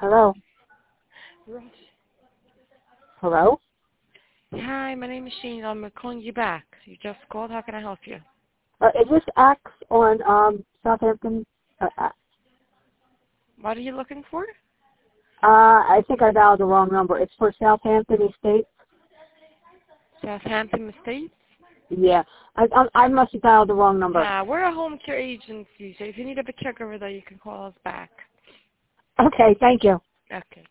Hello? Ross. Hello? Hi, my name is Shane. I'm calling you back. You just called. How can I help you? Is this Axe on Southampton? What are you looking for? I think I dialed the wrong number. It's for Southampton Estates. Southampton Estates? Yeah. I must have dialed the wrong number. We're a home care agency, so if you need a caregiver, though, you can call us back. Okay, thank you. Okay.